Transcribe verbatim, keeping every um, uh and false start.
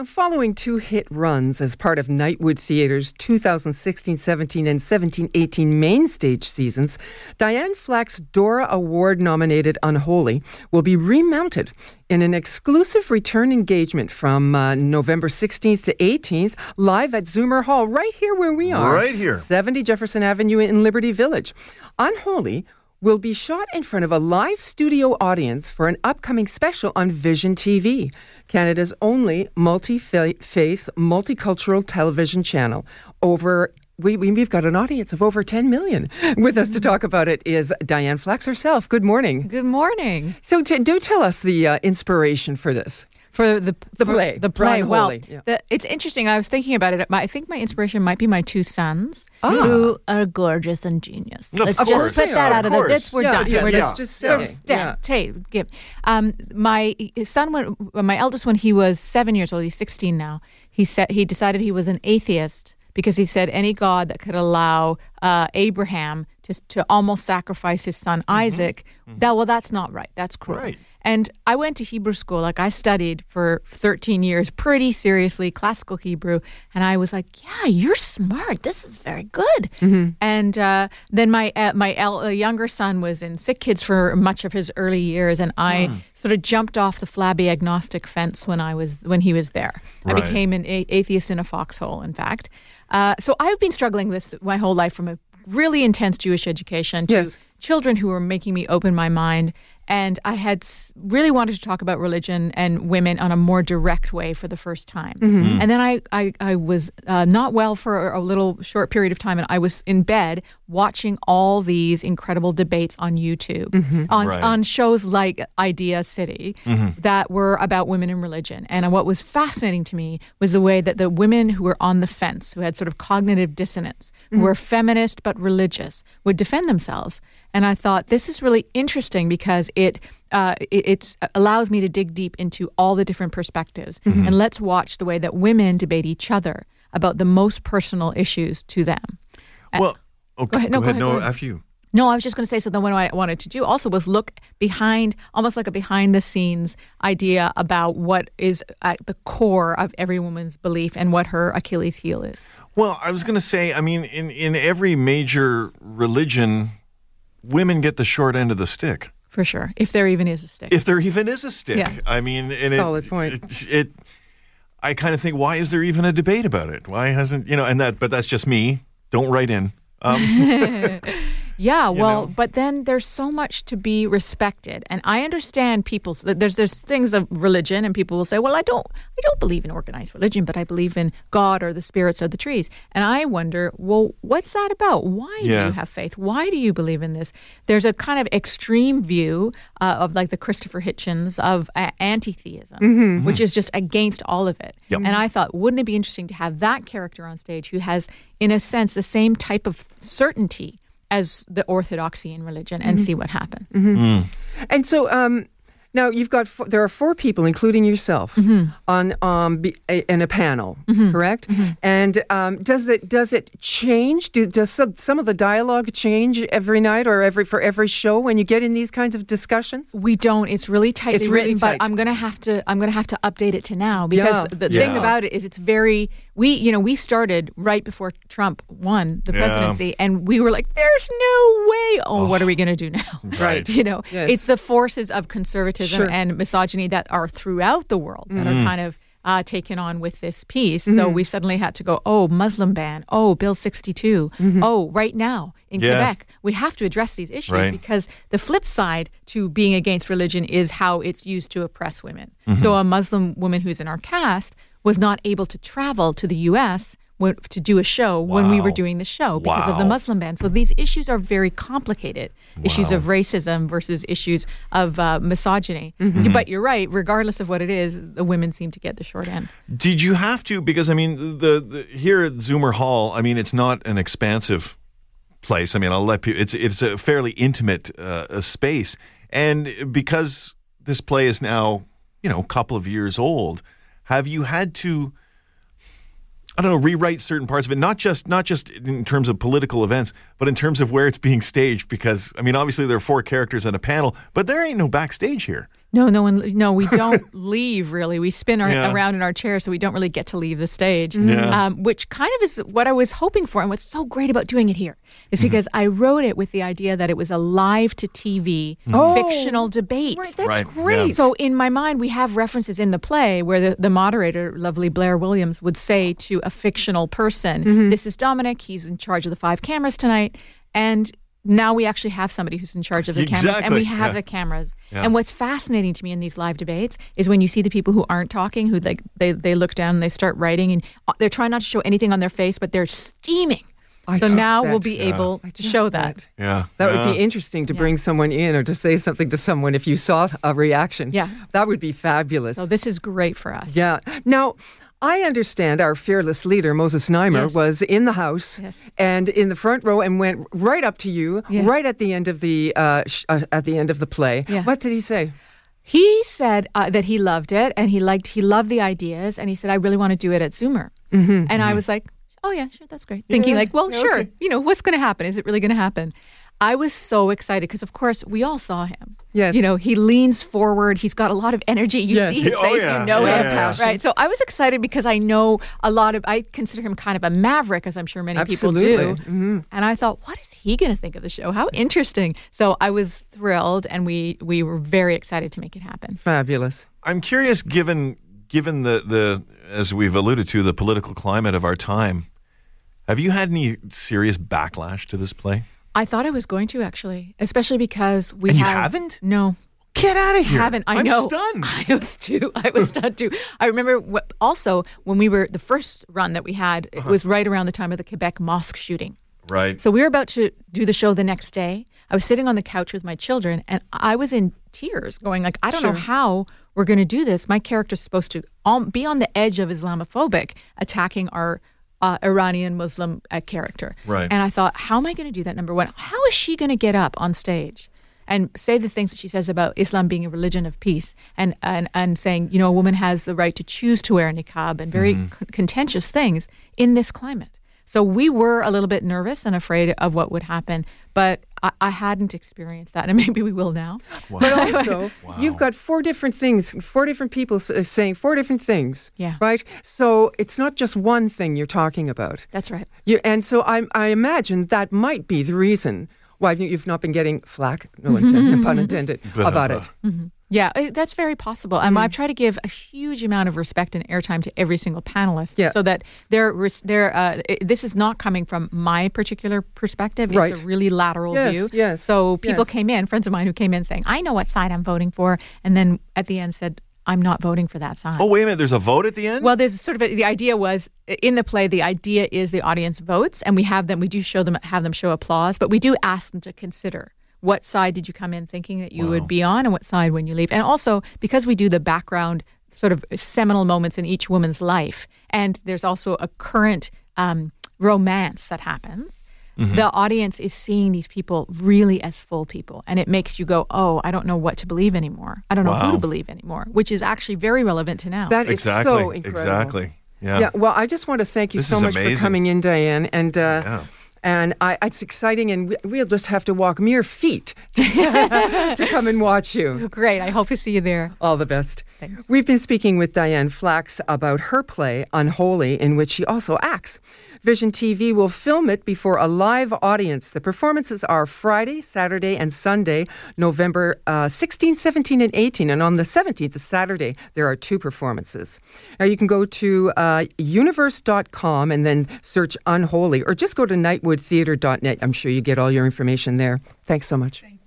Following two hit runs as part of Nightwood Theatre's two thousand sixteen seventeen and seventeen eighteen main stage seasons, Diane Flack's Dora Award-nominated Unholy will be remounted in an exclusive return engagement from uh, November sixteenth to eighteenth, live at Zoomer Hall, right here where we are. Right here. seventy Jefferson Avenue in Liberty Village. Unholy will be shot in front of a live studio audience for an upcoming special on Vision T V, Canada's only multi-faith, multicultural television channel. Over we, we've got an audience of over ten million. With us to talk about it is Diane Flack herself. Good morning. Good morning. So t- do tell us the uh, inspiration for this. For the The for play. the play. Well, Unholy, yeah. the, it's interesting. I was thinking about it. My, I think my inspiration might be my two sons, Ah. who are gorgeous and genius. Of Let's course. just put They that are. out of Of the. That's course. we're Yeah, done. yeah, we're yeah. done. Let's just say There's it. Dan, Tay, give. Um, my son, when my eldest, when he was seven years old, he's sixteen now. He said he decided he was an atheist because he said any God that could allow uh, Abraham to to almost sacrifice his son Isaac, that well, that's not right. That's cruel. Right. And I went to Hebrew school. Like I studied for thirteen years, pretty seriously, classical Hebrew. And I was like, "Yeah, you're smart. This is very good." Mm-hmm. And uh, then my uh, my el- uh, younger son was in Sick Kids for much of his early years, and I mm. sort of jumped off the flabby agnostic fence when I was when he was there. Right. I became an a- atheist in a foxhole. In fact, uh, so I've been struggling with this my whole life, from a really intense Jewish education to Yes. children who were making me open my mind. And I had really wanted to talk about religion and women on a more direct way for the first time. Mm-hmm. And then I, I, I was uh, not well for a little short period of time, and I was in bed watching all these incredible debates on YouTube, mm-hmm. on, Right. on shows like Idea City mm-hmm. that were about women and religion. And what was fascinating to me was the way that the women who were on the fence, who had sort of cognitive dissonance, mm-hmm. who were feminist but religious, would defend themselves. And I thought, this is really interesting because it uh, it it's, allows me to dig deep into all the different perspectives. Mm-hmm. And let's watch the way that women debate each other about the most personal issues to them. Well, okay, go ahead. No, go go ahead. ahead, No, go ahead. after you. No, I was just going to say, so then what I wanted to do also was look behind, almost like a behind-the-scenes idea about what is at the core of every woman's belief and what her Achilles heel is. Well, I was going to say, I mean, in, in every major religion, women get the short end of the stick. For sure, if there even is a stick. If there even is a stick. Yeah. I mean, and Solid it, point. It, it, I kind of think, why is there even a debate about it? Why hasn't, you know, and that, but that's just me. Don't write in. Um, Yeah, well, know? but then there's so much to be respected, and I understand people's. There's there's things of religion, and people will say, "Well, I don't, I don't believe in organized religion, but I believe in God or the spirits or the trees." And I wonder, well, what's that about? Why Yeah. do you have faith? Why do you believe in this? There's a kind of extreme view uh, of like the Christopher Hitchens of uh, anti-theism, Mm-hmm. which is just against all of it. Yep. And I thought, wouldn't it be interesting to have that character on stage who has, in a sense, the same type of certainty as the orthodoxy in religion, and see what happens. Mm-hmm. And so um, now you've got four, there are four people, including yourself, mm-hmm. on um, be, a, in a panel, mm-hmm. correct? Mm-hmm. And um, does it does it change? Do, does some, some of the dialogue change every night or every for every show when you get in these kinds of discussions? We don't. It's really tightly It's really written, tight. but I'm gonna have to. I'm gonna have to update it to now because Yeah. the Yeah. thing about it is, it's very. We, you know, we started right before Trump won the Yeah. presidency, and we were like, "There's no way. Oh, what are we gonna do now?" Right. You know, Yes. it's the forces of conservatism Sure. and misogyny that are throughout the world that Mm-hmm. are kind of uh, taken on with this piece. So we suddenly had to go, oh, Muslim ban, oh, Bill sixty-two, oh, right now in Yeah. Quebec, we have to address these issues Right. because the flip side to being against religion is how it's used to oppress women. So a Muslim woman who's in our cast was not able to travel to the U S when, to do a show when we were Wow. doing the show because of the Wow. Muslim ban. So these issues are very complicated. Issues of racism versus issues of uh, misogyny. But you're right, regardless of what it is, the women seem to get the short end. Did you have to? Because, I mean, the, the here at Zoomer Hall, I mean, it's not an expansive place. I mean, I'll let people, it's, it's a fairly intimate uh, a space. And because this play is now, you know, a couple of years old, have you had to, I don't know, rewrite certain parts of it, not just not just in terms of political events, but in terms of where it's being staged? Because, I mean, obviously there are four characters and a panel, but there ain't no backstage here. No, no one. No, we don't leave. Really, we spin our, Yeah. around in our chairs, so we don't really get to leave the stage. Yeah. Um, which kind of is what I was hoping for, and what's so great about doing it here is because I wrote it with the idea that it was a live to T V Oh, fictional debate. Right, that's Right, great. yeah. So in my mind, we have references in the play where the, the moderator, lovely Blair Williams, would say to a fictional person, Mm-hmm. "This is Dominic. He's in charge of the five cameras tonight," and now we actually have somebody who's in charge of the cameras, and we Exactly, have yeah. the cameras. Yeah. And what's fascinating to me in these live debates is when you see the people who aren't talking, who like they they look down and they start writing, and they're trying not to show anything on their face, but they're steaming. I so just now bet. we'll be Yeah. able I to just show bet. that. Yeah. That yeah. would be interesting to bring someone in or to say something to someone if you saw a reaction. Yeah. That would be fabulous. So this is great for us. Yeah. Now, I understand our fearless leader, Moses Neimer, Yes. was in the house Yes. and in the front row and went right up to you Yes. right at the end of the uh, sh- uh, at the end of the play. Yeah. What did he say? He said uh, that he loved it and he liked he loved the ideas, and he said, "I really want to do it at Zoomer." Mm-hmm. And I was like, "Oh yeah, sure, that's great." Thinking Yeah, like, "Well, yeah, sure, okay. you know, what's going to happen? Is it really going to happen?" I was so excited because, of course, we all saw him. Yes. You know, he leans forward. He's got a lot of energy. You Yes. see his Oh, face, yeah. you know Yeah, him. yeah, yeah. Right. So I was excited because I know a lot of, I consider him kind of a maverick, as I'm sure many Absolutely. people do. Mm-hmm. And I thought, what is he going to think of the show? How interesting. So I was thrilled, and we, we were very excited to make it happen. Fabulous. I'm curious, given given the, the as we've alluded to, the political climate of our time, have you had any serious backlash to this play? I thought I was going to, actually, especially because we And you have- haven't? No. Get out of here! Haven't I I'm know? stunned. I was too. I was stunned too. I remember wh- also when we were the first run that we had. It was right around the time of the Quebec mosque shooting. Right. So we were about to do the show the next day. I was sitting on the couch with my children, and I was in tears, going like, I don't know Sure. how we're going to do this. My character's supposed to all, be on the edge of Islamophobic, attacking our uh, Iranian Muslim uh, character. Right. And I thought, how am I going to do that? Number one, how is she going to get up on stage and say the things that she says about Islam being a religion of peace, and and, and saying, you know, a woman has the right to choose to wear a niqab, and very Mm-hmm. c- contentious things in this climate. So we were a little bit nervous and afraid of what would happen, but I, I hadn't experienced that, and maybe we will now. But also, you've got four different things, four different people s- saying four different things. Yeah. Right? So it's not just one thing you're talking about. That's right. You, and so I, I imagine that might be the reason why you- you've not been getting flack, no intent, pun intended, about it. Yeah, eh, that's very possible. Um, I've tried to give a huge amount of respect and airtime to every single panelist, Yeah. so that they're, res- they're, uh, it, this is not coming from my particular perspective. It's Right. a really lateral Yes, view. yes, So people yes. came in, friends of mine who came in saying, I know what side I'm voting for, and then at the end said, I'm not voting for that side. Oh, wait a minute. There's a vote at the end? Well, there's sort of a, the idea was in the play. The idea is the audience votes, and we have them. We do show them, have them show applause, but we do ask them to consider what side did you come in thinking that you would be on, and what side when you leave. And also because we do the background sort of seminal moments in each woman's life, and there's also a current um, romance that happens. Mm-hmm. The audience is seeing these people really as full people, and it makes you go, "Oh, I don't know what to believe anymore. I don't know who Wow. to believe anymore," which is actually very relevant to now. That is exactly. so incredible. Exactly. Yeah. Yeah, well, I just want to thank you This so is much amazing. for coming in, Diane. And uh, Yeah. and I, it's exciting, and we, we'll just have to walk mere feet to, to come and watch you. Great. I hope to see you there. All the best. Thanks. We've been speaking with Diane Flax about her play, Unholy, in which she also acts. Vision T V will film it before a live audience. The performances are Friday, Saturday, and Sunday, November uh, sixteenth, seventeenth, and eighteenth. And on the seventeenth, the Saturday, there are two performances. Now, you can go to uh, universe dot com and then search Unholy, or just go to nightwood theatre dot net. I'm sure you get all your information there. Thanks so much. Thank you.